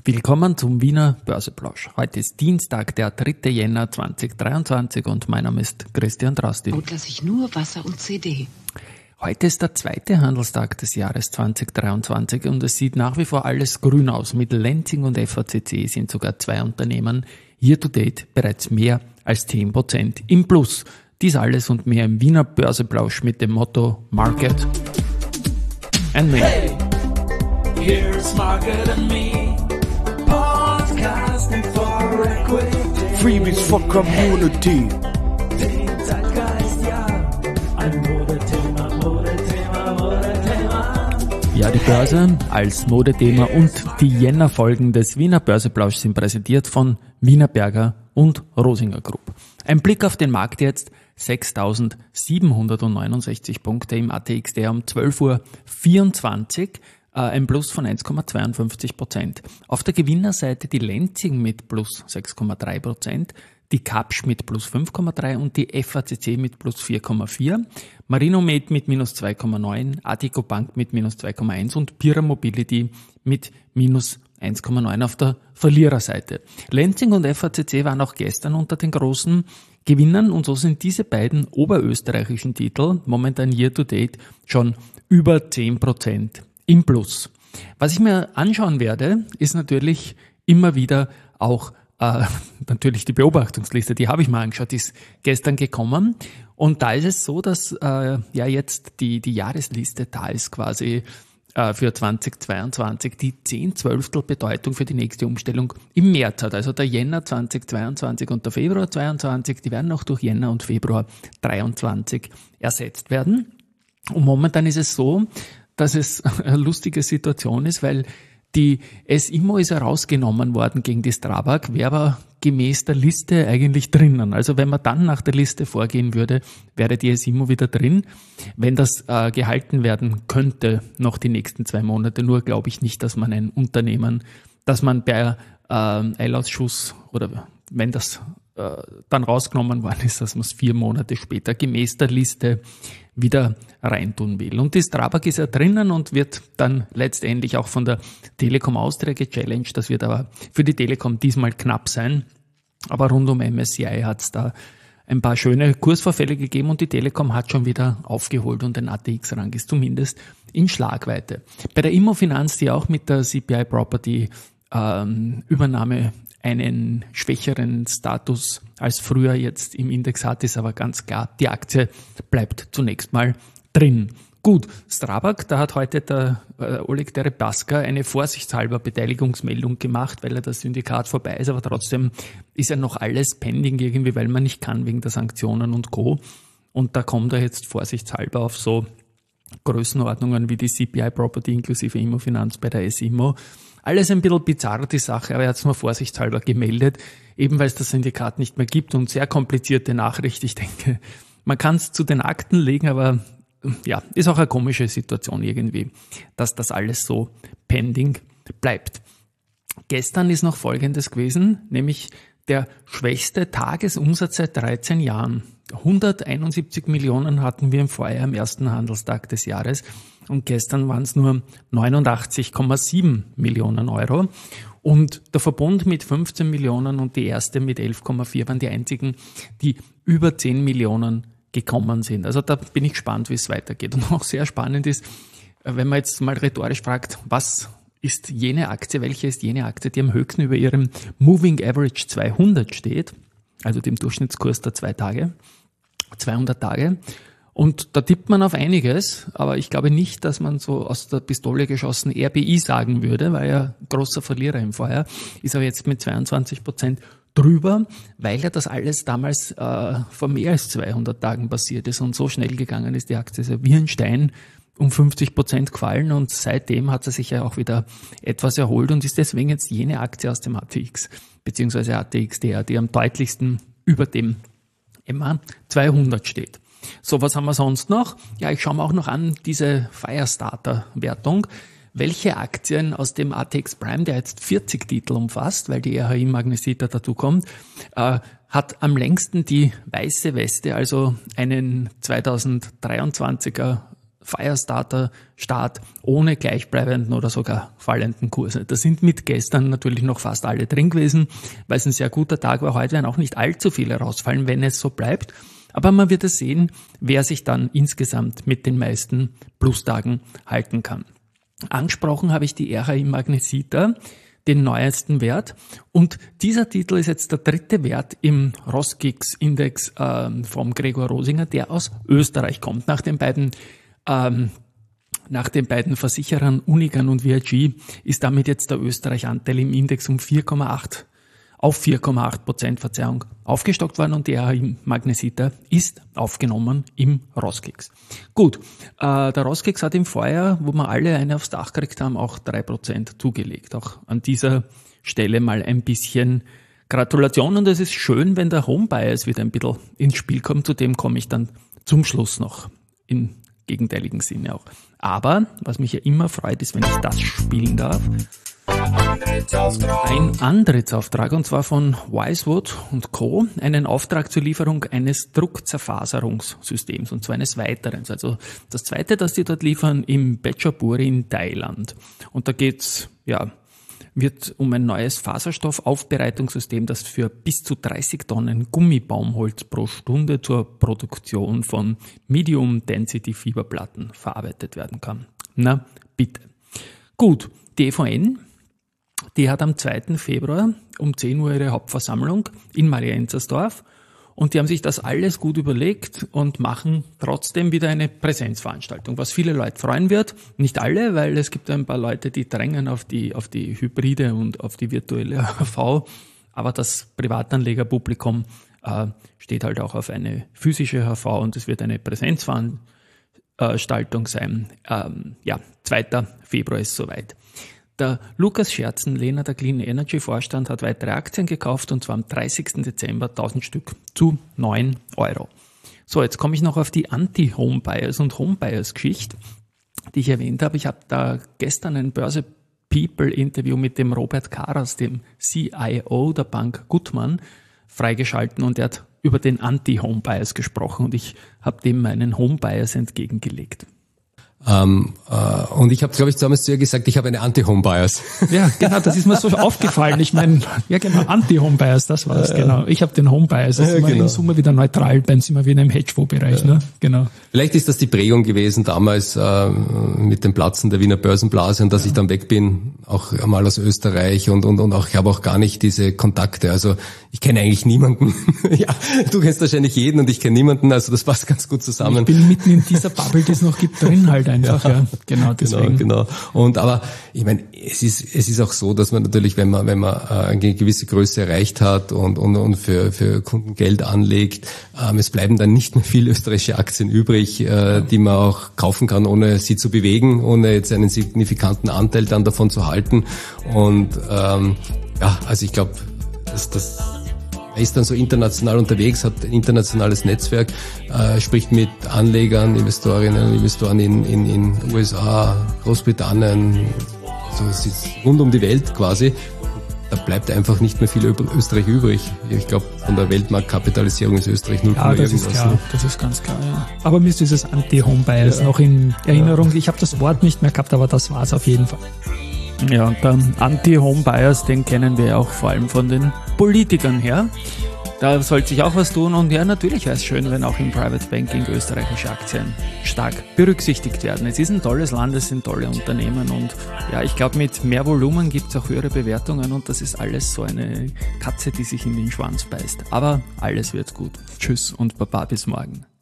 Willkommen zum Wiener Börseplausch. Heute ist Dienstag, der 3. Jänner 2023 und mein Name ist Christian Drasti. Und lasse ich nur Wasser und CD. Heute ist der zweite Handelstag des Jahres 2023 und es sieht nach wie vor alles grün aus. Mit Lenzing und FACC sind sogar zwei Unternehmen year to date bereits mehr als 10% im Plus. Dies alles und mehr im Wiener Börseplausch mit dem Motto Market and Me. Hey, here's Market and Me. Podcasting for Equity. Freebies for Community. Den Zeitgeist, ja. Ein Modethema. Ja, die Börse als Modethema und die Jänner-Folgen des Wiener Börseplausch sind präsentiert von Wienerberger und Rosinger Group. Ein Blick auf den Markt jetzt. 6.769 Punkte im ATX, der um 12.24 Uhr, ein Plus von 1,52%. Auf der Gewinnerseite die Lenzing mit plus 6,3%, die Kapsch mit plus 5,3% und die FACC mit plus 4,4%, Marinomed mit minus 2,9%, Addiko Bank mit minus 2,1% und Pira Mobility mit minus 1,9% auf der Verliererseite. Lenzing und FACC waren auch gestern unter den großen Gewinnern und so sind diese beiden oberösterreichischen Titel momentan year to date schon über 10% im Plus. Was ich mir anschauen werde, ist natürlich immer wieder auch natürlich die Beobachtungsliste, die habe ich mal angeschaut, die ist gestern gekommen und da ist es so, dass jetzt die Jahresliste da ist quasi für 2022 die 10/12 Bedeutung für die nächste Umstellung im März hat. Also der Jänner 2022 und der Februar 22, die werden noch durch Jänner und Februar 23 ersetzt werden. Und momentan ist es so, dass es eine lustige Situation ist, weil die S-Immo ist herausgenommen worden gegen die Strabag, wäre aber gemäß der Liste eigentlich drinnen. Also wenn man dann nach der Liste vorgehen würde, wäre die S-Immo wieder drin. Wenn das gehalten werden könnte, noch die nächsten 2 Monate, nur glaube ich nicht, dass man ein Unternehmen, dass man per Eilausschuss oder wenn das dann rausgenommen worden ist, dass man es 4 Monate später gemäß der Liste wieder reintun will. Und die Strabag ist ja drinnen und wird dann letztendlich auch von der Telekom Austria gechallenged. Das wird aber für die Telekom diesmal knapp sein. Aber rund um MSCI hat es da ein paar schöne Kursvorfälle gegeben und die Telekom hat schon wieder aufgeholt und ein ATX-Rang ist zumindest in Schlagweite. Bei der Immofinanz, die auch mit der CPI Property Übernahme einen schwächeren Status als früher jetzt im Index hat, ist aber ganz klar, die Aktie bleibt zunächst mal drin. Gut, Strabag, da hat heute der Oleg Deripaska eine vorsichtshalber Beteiligungsmeldung gemacht, weil das Syndikat vorbei ist, aber trotzdem ist ja noch alles pending irgendwie, weil man nicht kann wegen der Sanktionen und Co. Und da kommt er jetzt vorsichtshalber auf so Größenordnungen wie die CPI Property inklusive Immofinanz bei der S-Immo. Alles ein bisschen bizarr, die Sache, aber er hat es nur vorsichtshalber gemeldet, eben weil es das Syndikat nicht mehr gibt und sehr komplizierte Nachricht. Ich denke, man kann es zu den Akten legen, aber ja, ist auch eine komische Situation irgendwie, dass das alles so pending bleibt. Gestern ist noch Folgendes gewesen, nämlich der schwächste Tagesumsatz seit 13 Jahren. 171 Millionen hatten wir im Vorjahr am ersten Handelstag des Jahres und gestern waren es nur 89,7 Millionen Euro. Und der Verbund mit 15 Millionen und die erste mit 11,4 waren die einzigen, die über 10 Millionen gekommen sind. Also da bin ich gespannt, wie es weitergeht. Und auch sehr spannend ist, wenn man jetzt mal rhetorisch fragt, was ist jene Aktie, welche ist jene Aktie, die am höchsten über ihrem Moving Average 200 steht, also dem Durchschnittskurs der 200 Tage. Und da tippt man auf einiges, aber ich glaube nicht, dass man so aus der Pistole geschossen RBI sagen würde, weil er großer Verlierer im Vorjahr ist, aber jetzt mit 22% drüber, weil ja das alles damals vor mehr als 200 Tagen passiert ist und so schnell gegangen ist, die Aktie ist ja wie ein Stein um 50% gefallen und seitdem hat sie sich ja auch wieder etwas erholt und ist deswegen jetzt jene Aktie aus dem ATX bzw. ATXDR, die am deutlichsten über dem MA 200 steht. So, was haben wir sonst noch? Ja, ich schaue mir auch noch an diese Firestarter-Wertung. Welche Aktien aus dem ATX Prime, der jetzt 40 Titel umfasst, weil die RHI Magnesita dazu kommt, hat am längsten die weiße Weste, also einen 2023er Firestarter-Start ohne gleichbleibenden oder sogar fallenden Kurse. Da sind mit gestern natürlich noch fast alle drin gewesen, weil es ein sehr guter Tag war. Heute werden auch nicht allzu viele rausfallen, wenn es so bleibt. Aber man wird es sehen, wer sich dann insgesamt mit den meisten Plustagen halten kann. Angesprochen habe ich die RHI Magnesita, den neuesten Wert. Und dieser Titel ist jetzt der dritte Wert im Rosgix-Index vom Gregor Rosinger, der aus Österreich kommt. Nach den beiden Versicherern Unigan und VIG ist damit jetzt der Österreich-Anteil im Index um 4,8% aufgestockt worden und die RHI Magnesita ist aufgenommen im Rosgix. Gut, der Rosgix hat im Vorjahr, wo wir alle eine aufs Dach gekriegt haben, auch 3% zugelegt. Auch an dieser Stelle mal ein bisschen Gratulation und es ist schön, wenn der Home Bias wieder ein bisschen ins Spiel kommt. Zu dem komme ich dann zum Schluss noch im gegenteiligen Sinne auch. Aber was mich ja immer freut, ist, wenn ich das spielen darf. Ein Antrittsauftrag, und zwar von Wisewood und Co., einen Auftrag zur Lieferung eines Druckzerfaserungssystems, und zwar eines weiteren. Also das zweite, das die dort liefern, im Phetchaburi in Thailand. Und da wird um ein neues Faserstoffaufbereitungssystem, das für bis zu 30 Tonnen Gummibaumholz pro Stunde zur Produktion von Medium-Density-Fieberplatten verarbeitet werden kann. Na, bitte. Gut, die EVN, die hat am 2. Februar um 10 Uhr ihre Hauptversammlung in Marienzersdorf und die haben sich das alles gut überlegt und machen trotzdem wieder eine Präsenzveranstaltung, was viele Leute freuen wird. Nicht alle, weil es gibt ein paar Leute, die drängen auf die Hybride und auf die virtuelle HV, aber das Privatanlegerpublikum steht halt auch auf eine physische HV und es wird eine Präsenzveranstaltung sein. 2. Februar ist soweit. Der Lukas Scherzenlehner, der Clean Energy Vorstand, hat weitere Aktien gekauft und zwar am 30. Dezember 1000 Stück zu 9 Euro. So, jetzt komme ich noch auf die Anti-Home-Buyers und Home-Buyers-Geschichte, die ich erwähnt habe. Ich habe da gestern ein Börse-People-Interview mit dem Robert Karas, dem CIO der Bank Gutmann, freigeschalten und er hat über den Anti-Home-Buyers gesprochen und ich habe dem meinen Home-Buyers entgegengelegt. Und ich habe, glaube ich, damals zu ihr gesagt, ich habe eine Anti-Home-Bias. Ja, genau, das ist mir so aufgefallen. Ich meine, ja genau, Anti-Home-Bias, das war es, genau. Ich habe den Home-Bias, das ist immer in Summe wieder neutral, dann sind wir wieder im Hedgefonds-Bereich, ne? Genau. Vielleicht ist das die Prägung gewesen damals mit dem Platzen der Wiener Börsenblase und dass ich dann weg bin, auch einmal aus Österreich und auch, ich habe auch gar nicht diese Kontakte. Also ich kenne eigentlich niemanden. Ja, du kennst wahrscheinlich jeden und ich kenne niemanden, also das passt ganz gut zusammen. Ich bin mitten in dieser Bubble, die es noch gibt, drin halt einfach, ja. Genau, deswegen. Genau. Und aber ich meine, es ist auch so, dass man natürlich, wenn man eine gewisse Größe erreicht hat und für Kunden Geld anlegt, es bleiben dann nicht mehr viele österreichische Aktien übrig, die man auch kaufen kann, ohne sie zu bewegen, ohne jetzt einen signifikanten Anteil dann davon zu halten. Und also ich glaube, dass er ist dann so international unterwegs, hat ein internationales Netzwerk, spricht mit Anlegern, Investorinnen und Investoren in USA, Großbritannien, also rund um die Welt quasi. Da bleibt einfach nicht mehr viel Österreich übrig. Ich glaube, von der Weltmarktkapitalisierung ist Österreich 0, ja, das ist klar, das ist ganz klar, ja. Aber mir ist dieses Anti-Home-Bias noch in Erinnerung. Ich habe das Wort nicht mehr gehabt, aber das war's auf jeden Fall. Ja, und der Anti-Home-Bias, den kennen wir auch vor allem von den Politikern her. Da sollte sich auch was tun und ja, natürlich wäre es schön, wenn auch im Private Banking österreichische Aktien stark berücksichtigt werden. Es ist ein tolles Land, es sind tolle Unternehmen und ja, ich glaube, mit mehr Volumen gibt es auch höhere Bewertungen und das ist alles so eine Katze, die sich in den Schwanz beißt. Aber alles wird gut. Tschüss und Baba, bis morgen.